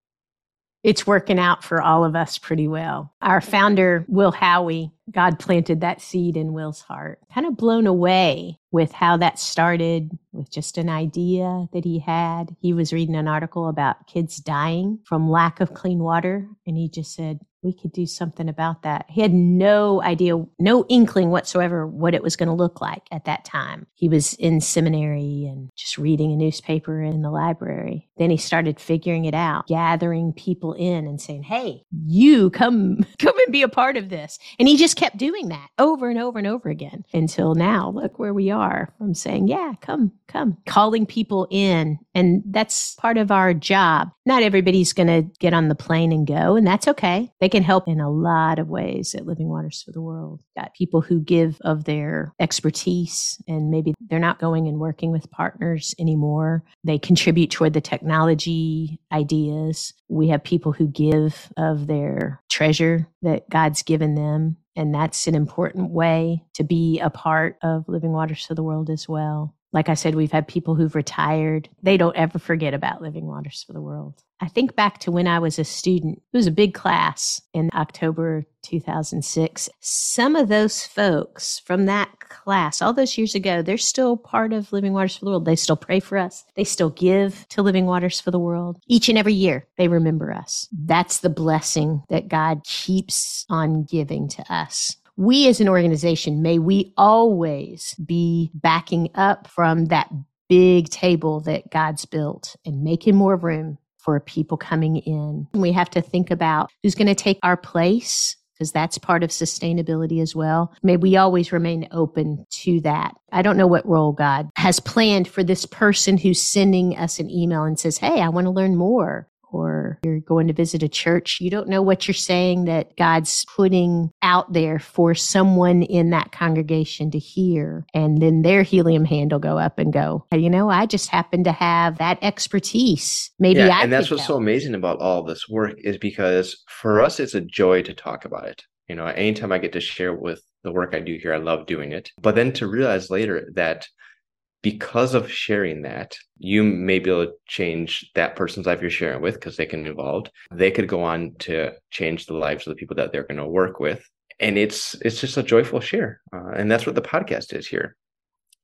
It's working out for all of us pretty well. Our founder, Will Howie, God planted that seed in Will's heart. Kind of blown away with how that started with just an idea that he had. He was reading an article about kids dying from lack of clean water, and he just said, we could do something about that. He had no idea, no inkling whatsoever what it was going to look like at that time. He was in seminary and just reading a newspaper in the library. Then he started figuring it out, gathering people in and saying, hey, you come, come and be a part of this. And he just kept doing that over and over and over again until now. Look where we are from saying, yeah, come, come, calling people in. And that's part of our job. Not everybody's going to get on the plane and go, and that's okay. They can help in a lot of ways at Living Waters for the World. Got people who give of their expertise, and maybe they're not going and working with partners anymore. They contribute toward the technology ideas. We have people who give of their treasure that God's given them. And that's an important way to be a part of Living Waters for the World as well. Like I said, we've had people who've retired. They don't ever forget about Living Waters for the World. I think back to when I was a student. It was a big class in October two thousand six. Some of those folks from that class, all those years ago, they're still part of Living Waters for the World. They still pray for us. They still give to Living Waters for the World. Each and every year, they remember us. That's the blessing that God keeps on giving to us. We as an organization, may we always be backing up from that big table that God's built and making more room for people coming in. We have to think about who's going to take our place, because that's part of sustainability as well. May we always remain open to that. I don't know what role God has planned for this person who's sending us an email and says, hey, I want to learn more. Or you're going to visit a church. You don't know what you're saying that God's putting out there for someone in that congregation to hear. And then their helium hand will go up and go, you know, I just happen to have that expertise. Maybe yeah, I And that's what's help. so amazing about all this work is because for us, it's a joy to talk about it. You know, anytime I get to share with the work I do here, I love doing it. But then to realize later that because of sharing that, you may be able to change that person's life you're sharing with because they can be involved. They could go on to change the lives of the people that they're going to work with. And it's it's just a joyful share. Uh, and that's what the podcast is here.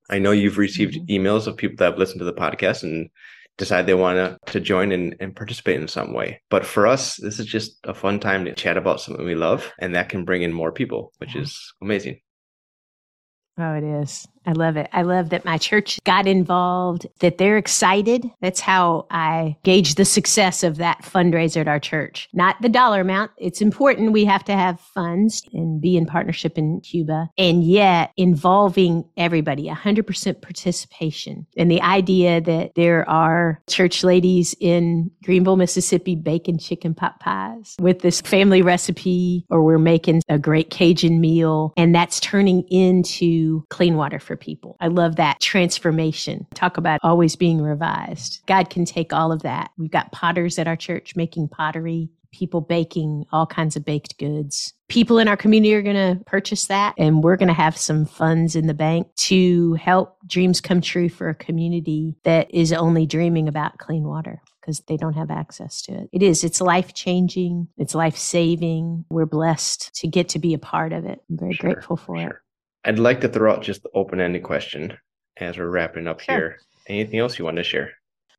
I know you've received Mhm. emails of people that have listened to the podcast and decide they want to to join and, and participate in some way. But for us, this is just a fun time to chat about something we love, and that can bring in more people, which Yeah. is amazing. Oh, it is. I love it. I love that my church got involved, that they're excited. That's how I gauge the success of that fundraiser at our church. Not the dollar amount. It's important. We have to have funds and be in partnership in Cuba, and yet involving everybody, one hundred percent participation. And the idea that there are church ladies in Greenville, Mississippi, baking chicken pot pies with this family recipe, or we're making a great Cajun meal, and that's turning into clean water for people. I love that transformation. Talk about always being revised. God can take all of that. We've got potters at our church making pottery, people baking all kinds of baked goods. People in our community are going to purchase that, and we're going to have some funds in the bank to help dreams come true for a community that is only dreaming about clean water because they don't have access to it. It is. It's life-changing. It's life-saving. We're blessed to get to be a part of it. I'm very Sure, grateful for sure. it. I'd like to throw out just the open-ended question as we're wrapping up Sure. here. Anything else you want to share?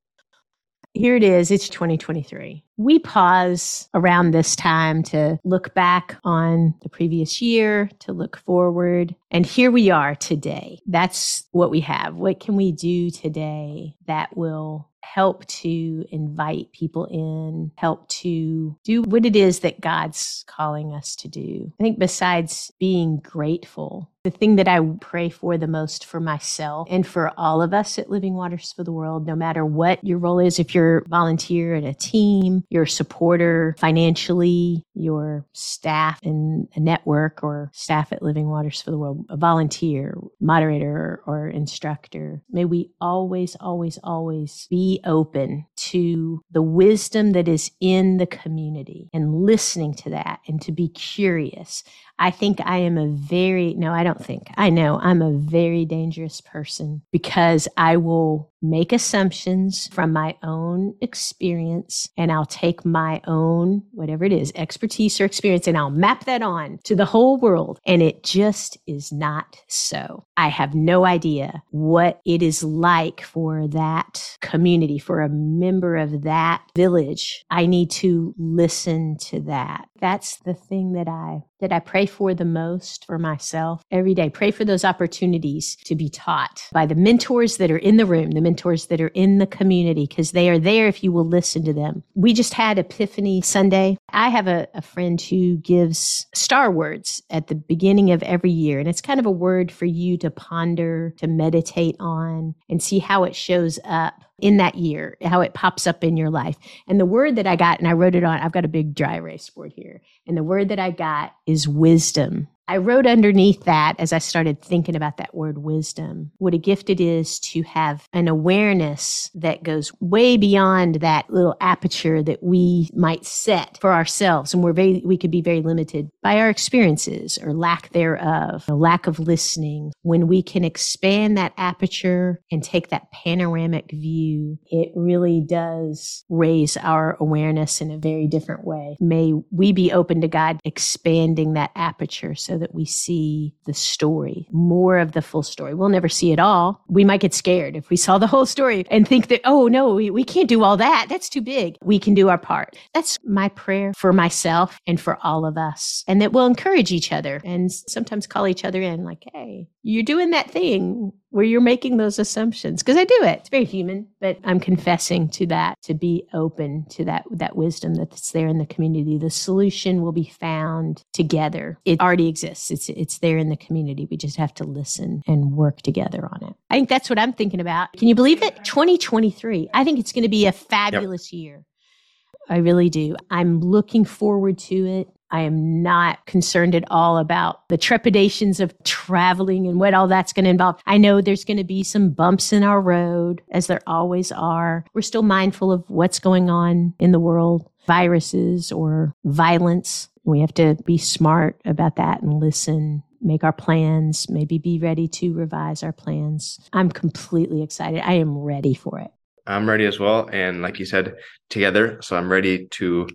Here it is. It's twenty twenty-three. We pause around this time to look back on the previous year, to look forward. And here we are today. That's what we have. What can we do today that will help to invite people in, help to do what it is that God's calling us to do? I think besides being grateful, the thing that I pray for the most for myself and for all of us at Living Waters for the World, no matter what your role is, if you're a volunteer at a team, you're a supporter financially, your staff in a network or staff at Living Waters for the World, a volunteer, moderator, or, or instructor, may we always, always, always be open to the wisdom that is in the community and listening to that and to be curious. I think I am a very, no, I don't think, I know I'm a very dangerous person because I will make assumptions from my own experience, and I'll take my own, whatever it is, expertise or experience, and I'll map that on to the whole world. And it just is not so. I have no idea what it is like for that community, for a member of that village. I need to listen to that. That's the thing that I that I pray for the most for myself every day. Pray for those opportunities to be taught by the mentors that are in the room, the mentors that are in the community, because they are there if you will listen to them. We just had Epiphany Sunday. I have a, a friend who gives star words at the beginning of every year, and it's kind of a word for you to ponder, to meditate on, and see how it shows up in that year, how it pops up in your life. And the word that I got, and I wrote it on, I've got a big dry erase board here. And the word that I got is wisdom. I wrote underneath that as I started thinking about that word wisdom, what a gift it is to have an awareness that goes way beyond that little aperture that we might set for ourselves. And we're very, we could be very limited by our experiences or lack thereof, a lack of listening. When we can expand that aperture and take that panoramic view, it really does raise our awareness in a very different way. May we be open to God expanding that aperture so that we see the story, more of the full story. We'll never see it all. We might get scared if we saw the whole story and think that, oh no, we, we can't do all that. That's too big. We can do our part. That's my prayer for myself and for all of us. And that we'll encourage each other and sometimes call each other in like, hey, you're doing that thing where you're making those assumptions. Because I do it. It's very human, but I'm confessing to that, to be open to that, that wisdom that's there in the community. The solution will be found together. It already exists. It's, it's there in the community. We just have to listen and work together on it. I think that's what I'm thinking about. Can you believe it? twenty twenty-three. I think it's going to be a fabulous yep. year. I really do. I'm looking forward to it. I am not concerned at all about the trepidations of traveling and what all that's going to involve. I know there's going to be some bumps in our road, as there always are. We're still mindful of what's going on in the world, viruses or violence. We have to be smart about that and listen, make our plans, maybe be ready to revise our plans. I'm completely excited. I am ready for it. I'm ready as well. And like you said, together. So I'm ready to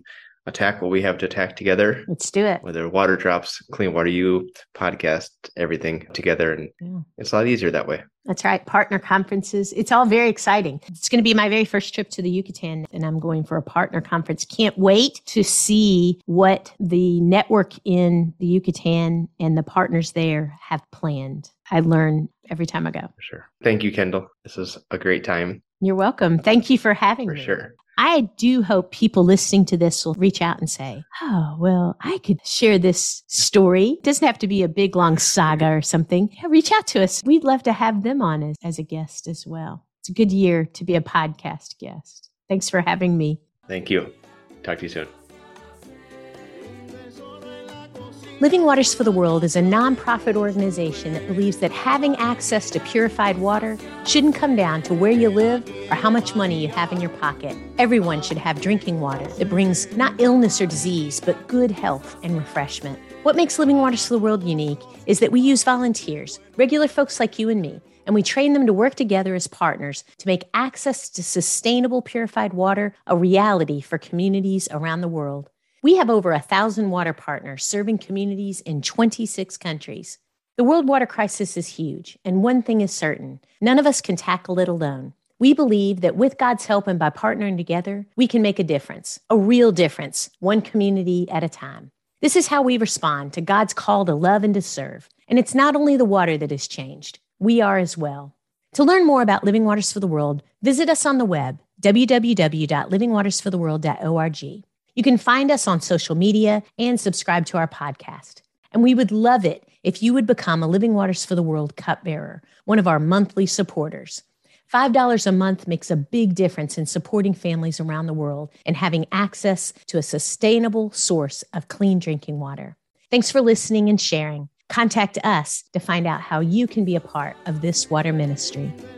uh, attack what we have to attack together. Let's do it. Whether Water Drops, Clean Water U, podcast, everything together. And yeah. It's a lot easier that way. That's right. Partner conferences. It's all very exciting. It's going to be my very first trip to the Yucatan, and I'm going for a partner conference. Can't wait to see what the network in the Yucatan and the partners there have planned. I learn every time I go. For sure. Thank you, Kendall. This is a great time. You're welcome. Thank you for having for me. For sure. I do hope people listening to this will reach out and say, oh, well, I could share this story. It doesn't have to be a big, long saga or something. Yeah, reach out to us. We'd love to have them on as, as a guest as well. It's a good year to be a podcast guest. Thanks for having me. Thank you. Talk to you soon. Living Waters for the World is a nonprofit organization that believes that having access to purified water shouldn't come down to where you live or how much money you have in your pocket. Everyone should have drinking water that brings not illness or disease, but good health and refreshment. What makes Living Waters for the World unique is that we use volunteers, regular folks like you and me, and we train them to work together as partners to make access to sustainable purified water a reality for communities around the world. We have over a thousand water partners serving communities in twenty-six countries. The world water crisis is huge, and one thing is certain, none of us can tackle it alone. We believe that with God's help and by partnering together, we can make a difference, a real difference, one community at a time. This is how we respond to God's call to love and to serve. And it's not only the water that has changed, we are as well. To learn more about Living Waters for the World, visit us on the web, w w w dot living waters for the world dot org. You can find us on social media and subscribe to our podcast. And we would love it if you would become a Living Waters for the World cupbearer, one of our monthly supporters. five dollars a month makes a big difference in supporting families around the world and having access to a sustainable source of clean drinking water. Thanks for listening and sharing. Contact us to find out how you can be a part of this water ministry.